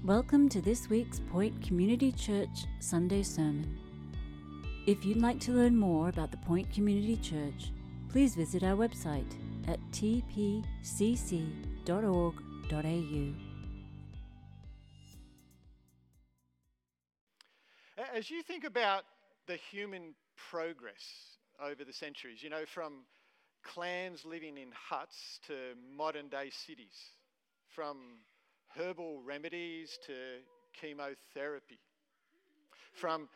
Welcome to this week's Point Community Church Sunday Sermon. If you'd like to learn more about the Point Community Church, please visit our website at tpcc.org.au. As you think about the human progress over the centuries, from clans living in huts to modern day cities, from herbal remedies to chemotherapy, from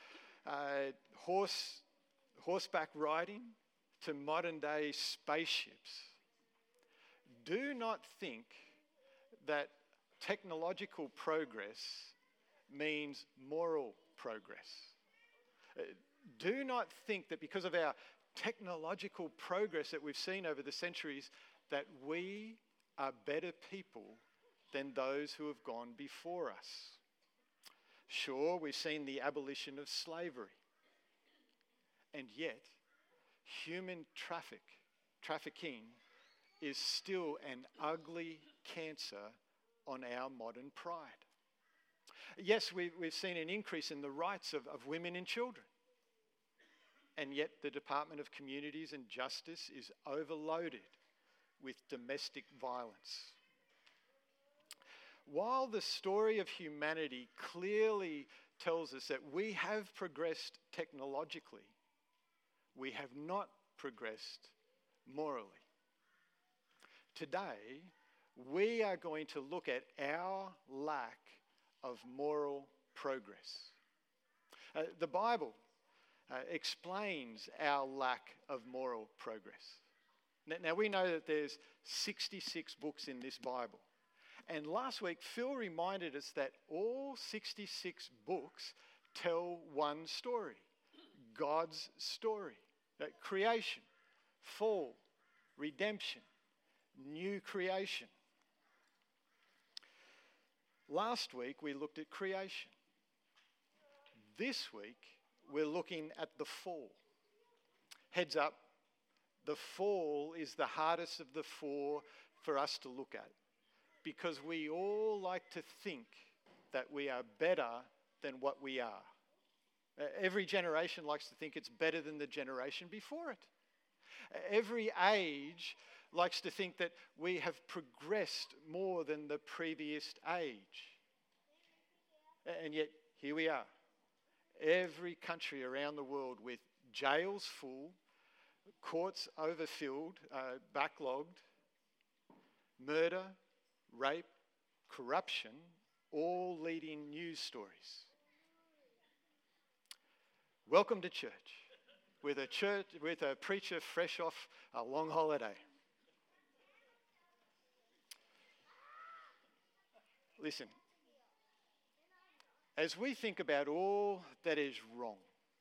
horseback riding to modern day spaceships, do not think that technological progress means moral progress. Do not think that because of our technological progress that we've seen over the centuries that we are better people than those who have gone before us. Sure, we've seen the abolition of slavery, and yet human trafficking is still an ugly cancer on our modern pride. Yes, we've seen an increase in the rights of women and children, and yet the Department of Communities and Justice is overloaded with domestic violence. While the story of humanity clearly tells us that we have progressed technologically, we have not progressed morally. Today, we are going to look at our lack of moral progress. The Bible explains our lack of moral progress. Now we know that there's 66 books in this Bible. And last week, Phil reminded us that all 66 books tell one story, God's story. Creation, fall, redemption, new creation. Last week, we looked at creation. This week, we're looking at the fall. Heads up, the fall is the hardest of the four for us to look at, because we all like to think that we are better than what we are. Every generation likes to think it's better than the generation before it. Every age likes to think that we have progressed more than the previous age. And yet, here we are. Every country around the world with jails full, courts overfilled, backlogged, murder, rape, corruption, all leading news stories. Welcome to church with a preacher fresh off a long holiday. Listen, as we think about all that is wrong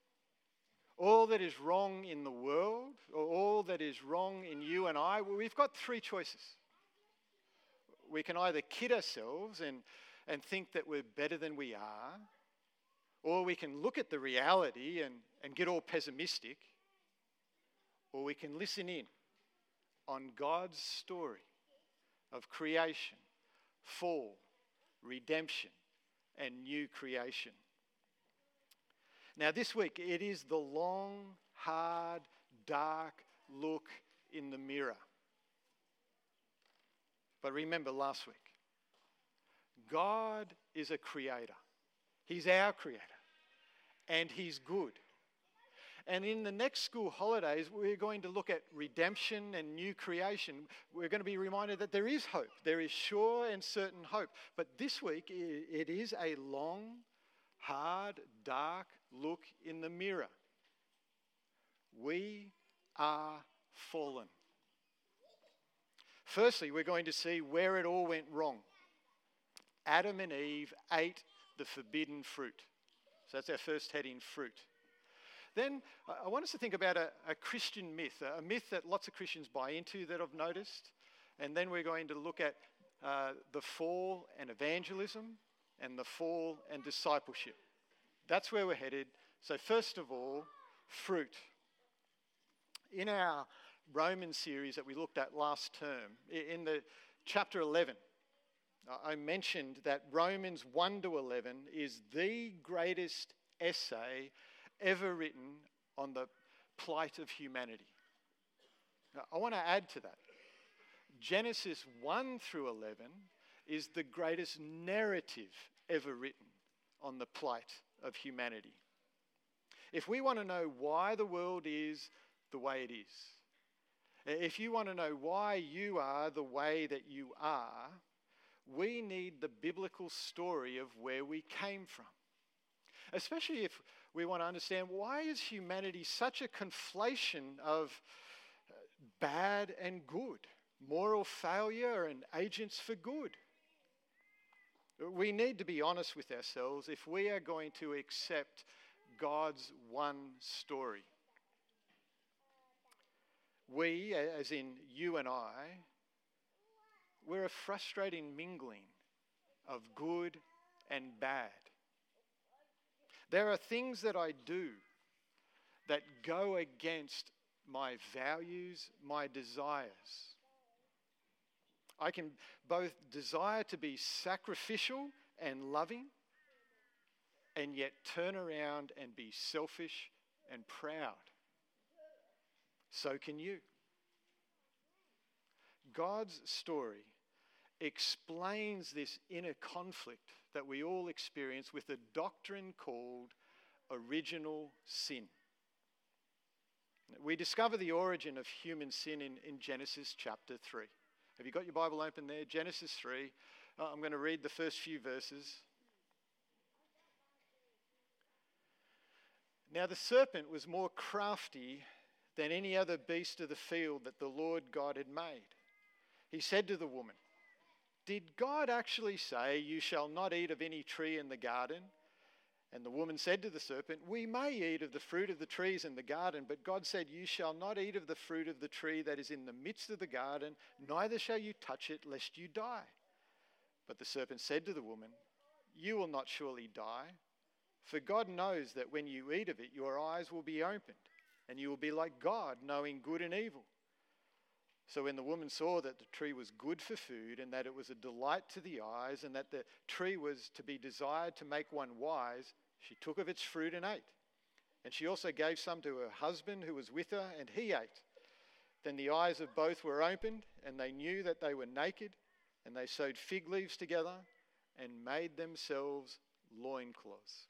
in the world, or all that is wrong in you and I, we've got three choices. We can either kid ourselves and think that we're better than we are, or we can look at the reality and get all pessimistic, or we can listen in on God's story of creation, fall, redemption, and new creation. Now this week, it is the long, hard, dark look in the mirror. But remember last week, God is a creator. He's our creator. And He's good. And in the next school holidays, we're going to look at redemption and new creation. We're going to be reminded that there is hope. There is sure and certain hope. But this week, it is a long, hard, dark look in the mirror. We are fallen. Firstly, we're going to see where it all went wrong. Adam and Eve ate the forbidden fruit. So that's our first heading, fruit. Then I want us to think about a Christian myth, a myth that lots of Christians buy into that I've noticed. And then we're going to look at the fall and evangelism and the fall and discipleship. That's where we're headed. So first of all, fruit. In our Romans series that we looked at last term, in the chapter 11, I mentioned that Romans 1 to 11 is the greatest essay ever written on the plight of humanity. Now, I want to add to that. Genesis 1 through 11 is the greatest narrative ever written on the plight of humanity. If we want to know why the world is the way it is, if you want to know why you are the way that you are, we need the biblical story of where we came from. Especially if we want to understand, why is humanity such a conflation of bad and good, moral failure and agents for good? We need to be honest with ourselves if we are going to accept God's one story. We, as in you and I, we're a frustrating mingling of good and bad. There are things that I do that go against my values, my desires. I can both desire to be sacrificial and loving, and yet turn around and be selfish and proud. So can you. God's story explains this inner conflict that we all experience with a doctrine called original sin. We discover the origin of human sin in Genesis chapter 3. Have you got your Bible open there? Genesis 3. I'm going to read the first few verses. Now the serpent was more crafty than any other beast of the field that the Lord God had made. He said to the woman, "Did God actually say, 'You shall not eat of any tree in the garden'?" And the woman said to the serpent, "We may eat of the fruit of the trees in the garden, but God said, 'You shall not eat of the fruit of the tree that is in the midst of the garden, neither shall you touch it, lest you die.' But the serpent said to the woman, 'You will not surely die, for God knows that when you eat of it, your eyes will be opened, and you will be like God, knowing good and evil.' So when the woman saw that the tree was good for food, and that it was a delight to the eyes, and that the tree was to be desired to make one wise, she took of its fruit and ate. And she also gave some to her husband who was with her, and he ate. Then the eyes of both were opened, and they knew that they were naked, and they sewed fig leaves together and made themselves loincloths."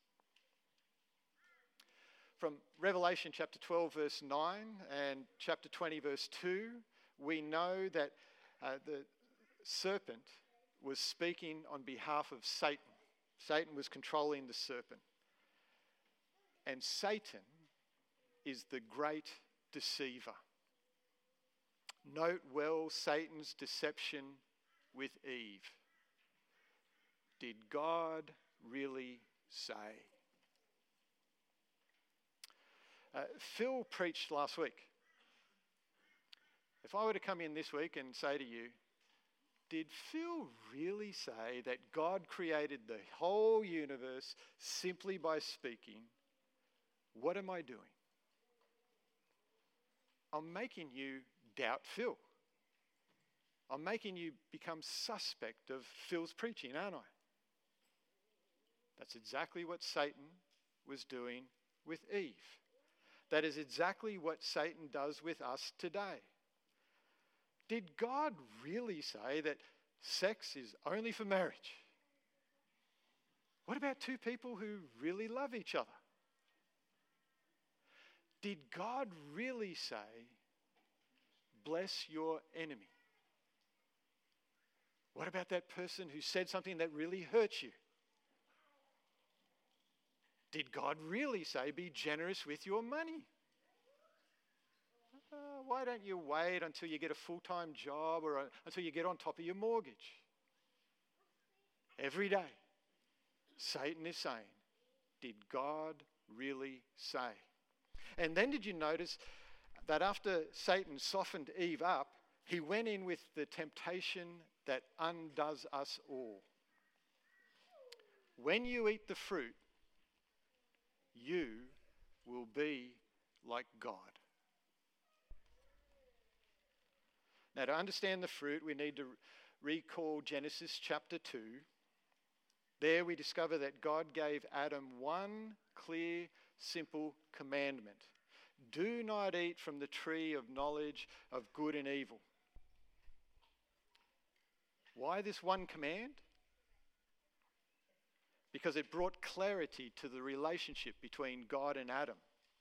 From Revelation chapter 12 verse 9 and chapter 20 verse 2, we know that the serpent was speaking on behalf of Satan. Satan was controlling the serpent. And Satan is the great deceiver. Note well Satan's deception with Eve. Did God really say? Phil preached last week. If I were to come in this week and say to you, did Phil really say that God created the whole universe simply by speaking? What am I doing? I'm making you doubt Phil. I'm making you become suspect of Phil's preaching, aren't I? That's exactly what Satan was doing with Eve. That is exactly what Satan does with us today. Did God really say that sex is only for marriage? What about two people who really love each other? Did God really say, bless your enemy? What about that person who said something that really hurt you? Did God really say, be generous with your money? Why don't you wait until you get a full-time job or until you get on top of your mortgage? Every day, Satan is saying, did God really say? And then did you notice that after Satan softened Eve up, he went in with the temptation that undoes us all. When you eat the fruit, you will be like God. Now, to understand the fruit, we need to recall Genesis chapter 2, there we discover that God gave Adam one clear, simple commandment. Do not eat from the tree of knowledge of good and evil. Why this one command? Because it brought clarity to the relationship between God and Adam.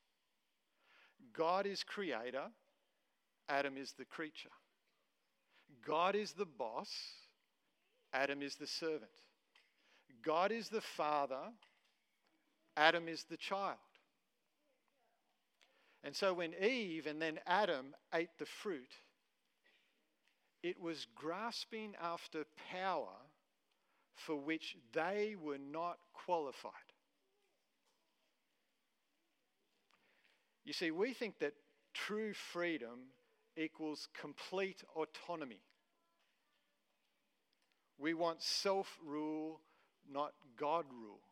God is creator, Adam is the creature. God is the boss, Adam is the servant. God is the father, Adam is the child. And so when Eve and then Adam ate the fruit, it was grasping after power for which they were not qualified. You see, we think that true freedom equals complete autonomy. We want self-rule, not God rule.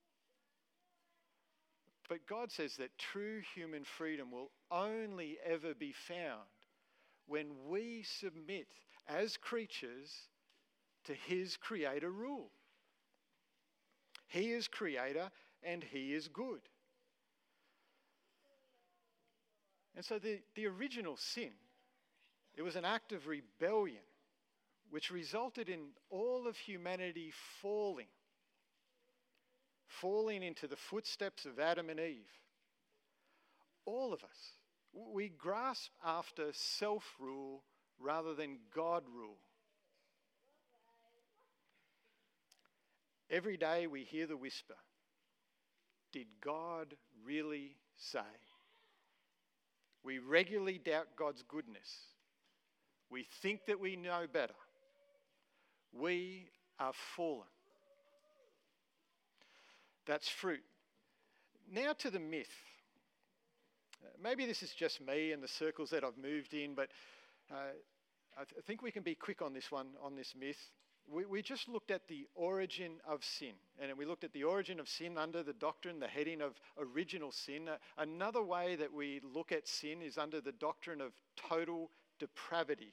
But God says that true human freedom will only ever be found when we submit as creatures to his creator rule. He is creator and he is good. And so the original sin, it was an act of rebellion which resulted in all of humanity falling into the footsteps of Adam and Eve. All of us, we grasp after self-rule rather than God rule. Every day we hear the whisper, did God really say? We regularly doubt God's goodness. We think that we know better. We are fallen. That's fruit. Now to the myth. Maybe this is just me and the circles that I've moved in, but I think we can be quick on this one, on this myth. We just looked at the origin of sin, and we looked at the origin of sin under the doctrine, the heading of original sin. Another way that we look at sin is under the doctrine of total depravity.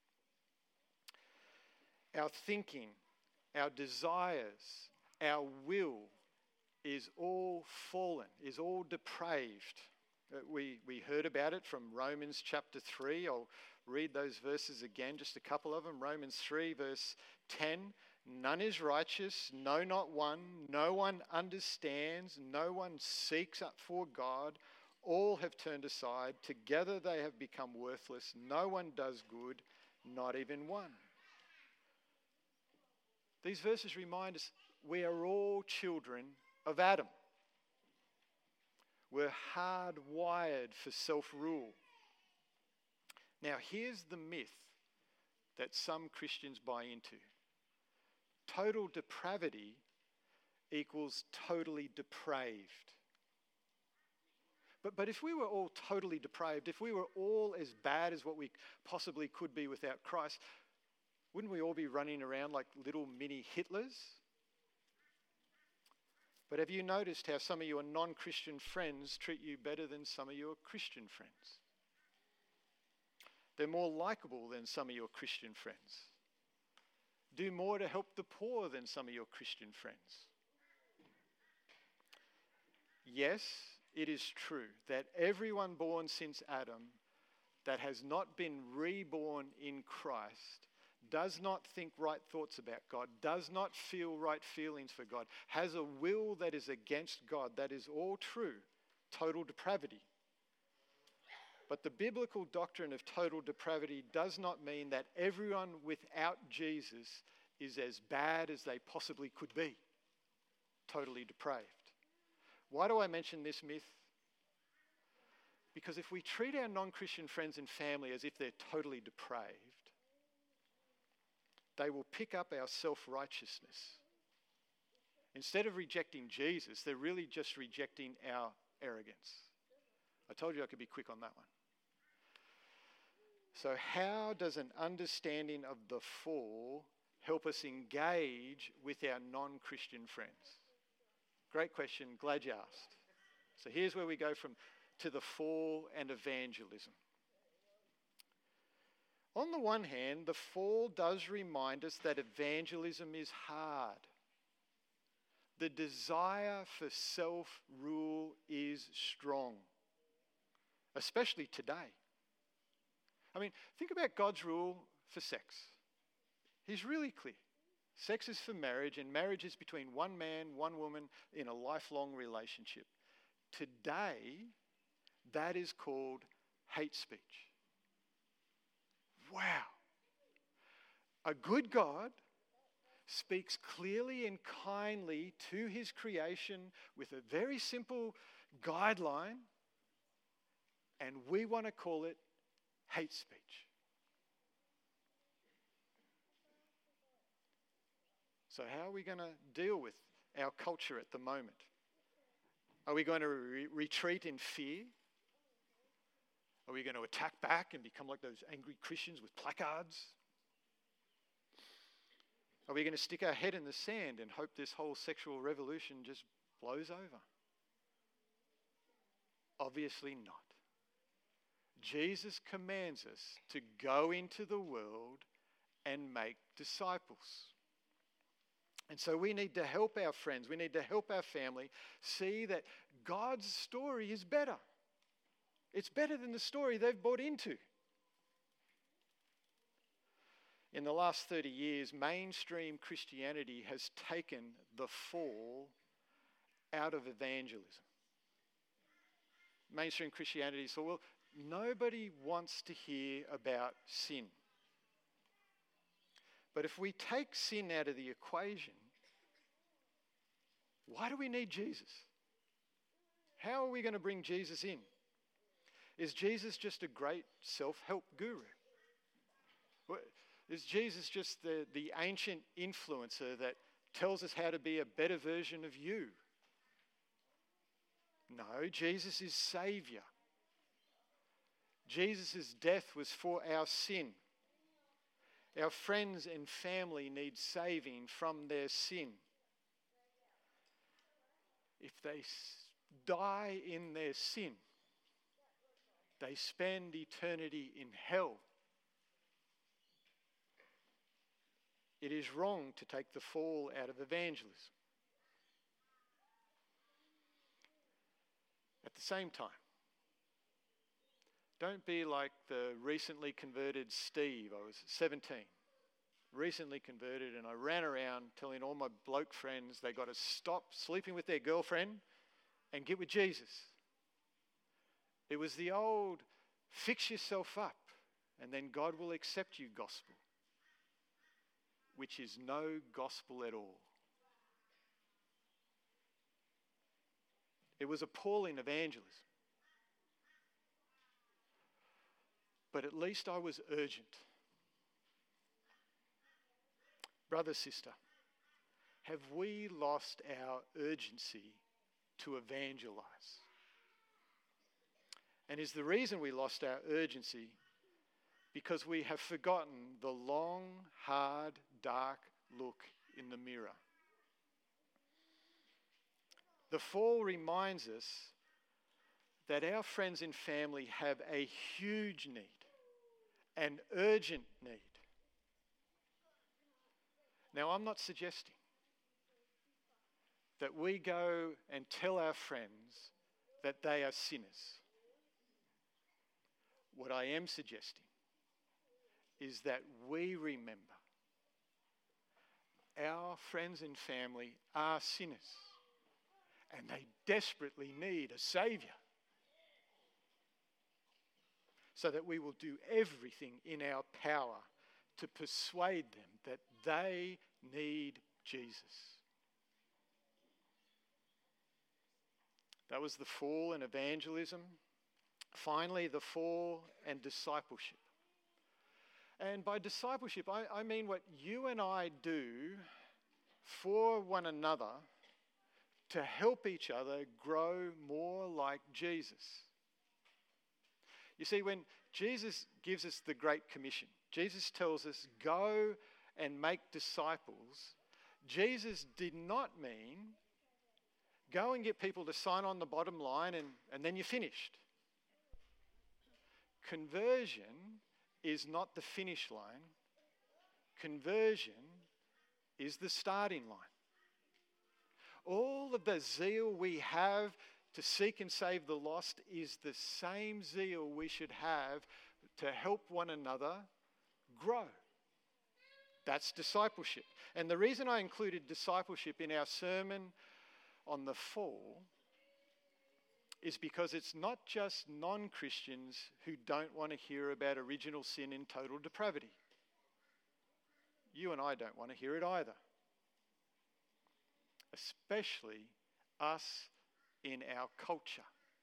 Our thinking, our desires, our will is all fallen, is all depraved. We heard about it from Romans chapter 3. I'll read those verses again, just a couple of them. Romans 3 verse 10. None is righteous, no, not one. No one understands, no one seeks up for God. All have turned aside. Together they have become worthless. No one does good, not even one. These verses remind us we are all children of Adam. We're hardwired for self-rule. Now, here's the myth that some Christians buy into. Total depravity equals totally depraved. But if we were all totally depraved, if we were all as bad as what we possibly could be without Christ, wouldn't we all be running around like little mini Hitlers? But have you noticed how some of your non-Christian friends treat you better than some of your Christian friends? They're more likable than some of your Christian friends. Do more to help the poor than some of your Christian friends. Yes, it is true that everyone born since Adam that has not been reborn in Christ does not think right thoughts about God, does not feel right feelings for God, has a will that is against God. That is all true. Total depravity. But the biblical doctrine of total depravity does not mean that everyone without Jesus is as bad as they possibly could be. Totally depraved. Why do I mention this myth? Because if we treat our non-Christian friends and family as if they're totally depraved, they will pick up our self-righteousness. Instead of rejecting Jesus, they're really just rejecting our arrogance. I told you I could be quick on that one. So how does an understanding of the fall help us engage with our non-Christian friends? Great question, glad you asked. So here's where we go to the fall and evangelism. On the one hand, the fall does remind us that evangelism is hard. The desire for self-rule is strong, especially today. I mean, think about God's rule for sex. He's really clear. Sex is for marriage, and marriage is between one man, one woman in a lifelong relationship. Today, that is called hate speech. Wow. A good God speaks clearly and kindly to his creation with a very simple guideline, and we want to call it hate speech. So how are we going to deal with our culture at the moment? Are we going to retreat in fear? Are we going to attack back and become like those angry Christians with placards? Are we going to stick our head in the sand and hope this whole sexual revolution just blows over? Obviously not. Jesus commands us to go into the world and make disciples. And so we need to help our friends, we need to help our family see that God's story is better. It's better than the story they've bought into. In the last 30 years, mainstream Christianity has taken the fall out of evangelism. Mainstream Christianity said, well, nobody wants to hear about sin. But if we take sin out of the equation, why do we need Jesus? How are we going to bring Jesus in? Is Jesus just a great self-help guru? Is Jesus just the ancient influencer that tells us how to be a better version of you? No, Jesus is Saviour. Jesus' death was for our sin. Our friends and family need saving from their sin. If they die in their sin, they spend eternity in hell. It is wrong to take the fall out of evangelism. At the same time, don't be like the recently converted Steve. I was 17, recently converted, and I ran around telling all my bloke friends they got to stop sleeping with their girlfriend and get with Jesus. It was the old fix yourself up and then God will accept you gospel, which is no gospel at all. It was appalling evangelism. But at least I was urgent. Brother, sister, have we lost our urgency to evangelize? And is the reason we lost our urgency because we have forgotten the long, hard, dark look in the mirror? The fall reminds us that our friends and family have a huge need, an urgent need. Now, I'm not suggesting that we go and tell our friends that they are sinners. What I am suggesting is that we remember our friends and family are sinners and they desperately need a Saviour, so that we will do everything in our power to persuade them that they need Jesus. That was the fall in evangelism. Finally, the fall and discipleship. And by discipleship, I mean what you and I do for one another to help each other grow more like Jesus. You see, when Jesus gives us the Great Commission, Jesus tells us, go and make disciples. Jesus did not mean go and get people to sign on the bottom line and then you're finished. Conversion is not the finish line. Conversion is the starting line. All of the zeal we have to seek and save the lost is the same zeal we should have to help one another grow. That's discipleship. And the reason I included discipleship in our sermon on the fall is because it's not just non-Christians who don't want to hear about original sin and total depravity. You and I don't want to hear it either. Especially us in our culture.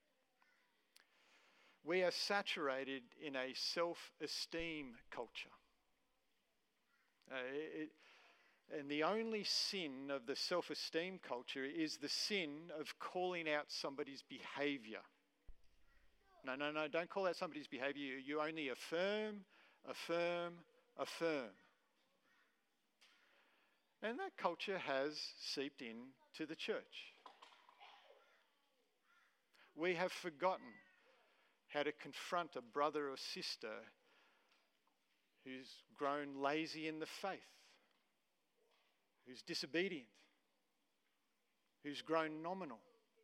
We are saturated in a self-esteem culture. And the only sin of the self-esteem culture is the sin of calling out somebody's behaviour. No, don't call out somebody's behaviour. You only affirm. And that culture has seeped into the church. We have forgotten how to confront a brother or sister who's grown lazy in the faith, who's disobedient, who's grown nominal.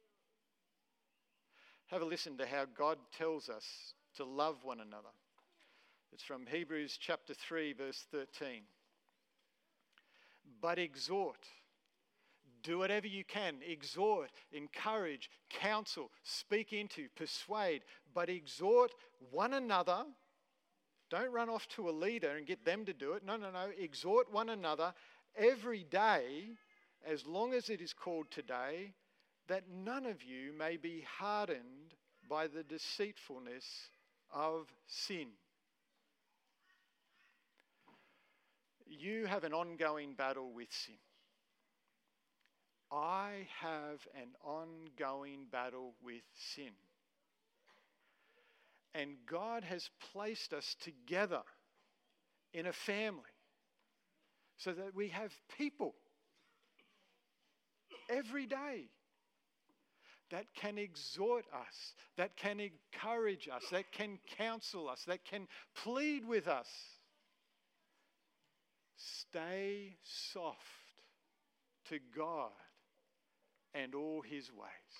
Have a listen to how God tells us to love one another. It's from Hebrews chapter 3, verse 13. But exhort, do whatever you can, exhort, encourage, counsel, speak into, persuade, but exhort one another. Don't run off to a leader and get them to do it. No. Exhort one another every day, as long as it is called today, that none of you may be hardened by the deceitfulness of sin. You have an ongoing battle with sin. I have an ongoing battle with sin. And God has placed us together in a family so that we have people every day that can exhort us, that can encourage us, that can counsel us, that can plead with us. Stay soft to God and all his ways.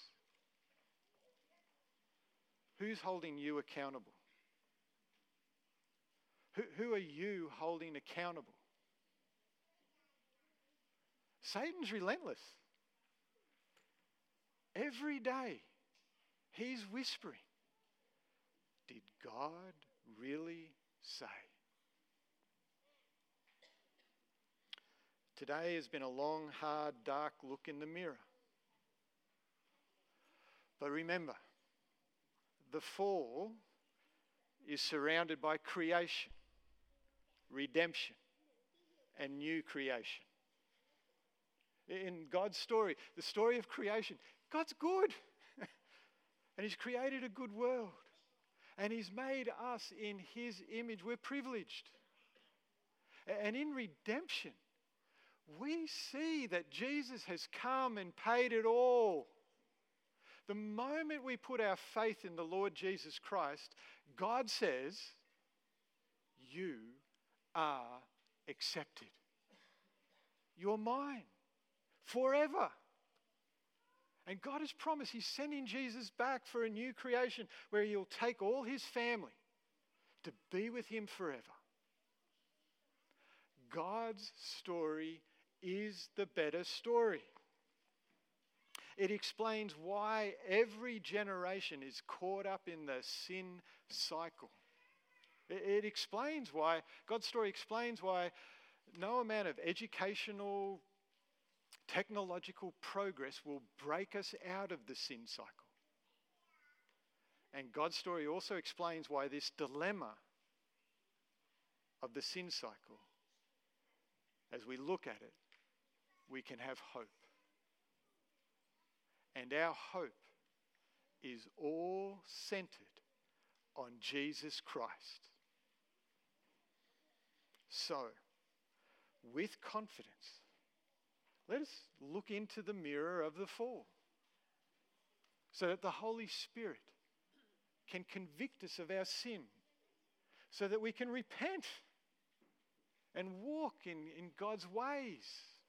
Who's holding you accountable? Who are you holding accountable? Satan's relentless. Every day, he's whispering, did God really say? Today has been a long, hard, dark look in the mirror. But remember, the fall is surrounded by creation, redemption, and new creation. In God's story, the story of creation, God's good. And he's created a good world. And he's made us in his image. We're privileged. And in redemption, we see that Jesus has come and paid it all. The moment we put our faith in the Lord Jesus Christ, God says, you are accepted. You're mine forever. And God has promised he's sending Jesus back for a new creation where he'll take all his family to be with him forever. God's story is the better story. It explains why every generation is caught up in the sin cycle. It explains why, God's story explains why no amount of educational, technological progress will break us out of the sin cycle. And God's story also explains why this dilemma of the sin cycle, as we look at it, we can have hope. And our hope is all centered on Jesus Christ. So, with confidence, let us look into the mirror of the fall so that the Holy Spirit can convict us of our sin, so that we can repent and walk in God's ways.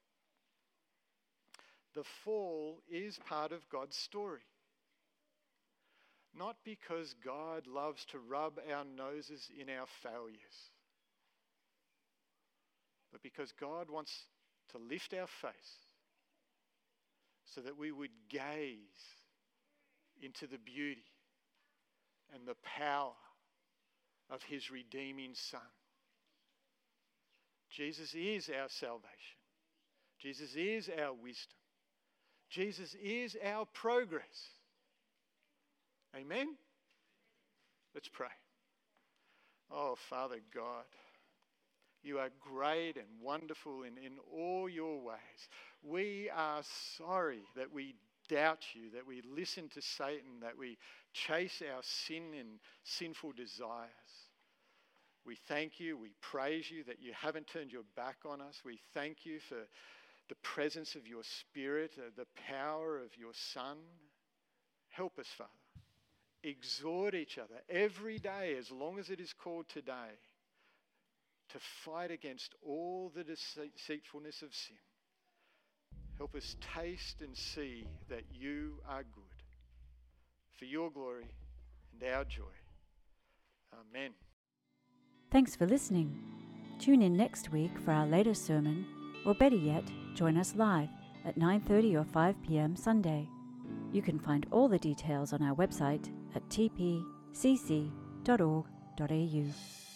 The fall is part of God's story. Not because God loves to rub our noses in our failures, but because God wants to lift our face so that we would gaze into the beauty and the power of his redeeming Son. Jesus is our salvation. Jesus is our wisdom. Jesus is our progress. Amen? Let's pray. Oh, Father God, you are great and wonderful in all your ways. We are sorry that we doubt you, that we listen to Satan, that we chase our sin and sinful desires. We thank you, we praise you that you haven't turned your back on us. We thank you for the presence of your Spirit, the power of your Son. Help us, Father. Exhort each other every day, as long as it is called today, to fight against all the deceitfulness of sin. Help us taste and see that you are good, for your glory and our joy. Amen. Thanks for listening. Tune in next week for our latest sermon, or better yet, join us live at 9:30 or 5 p.m. Sunday. You can find all the details on our website at tpcc.org.au.